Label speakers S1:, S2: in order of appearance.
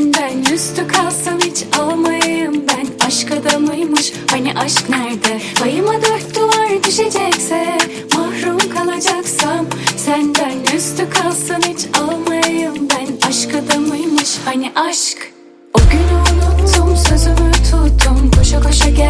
S1: Senden üstü kalsam hiç almayayım ben. Aşk adamıymış hani aşk nerede? Payıma dört duvar düşecekse, mahrum kalacaksam, senden üstü kalsam hiç almayayım ben. Aşk adamıymış hani aşk. O günü unuttum, sözümü tuttum, koşa koşa gel.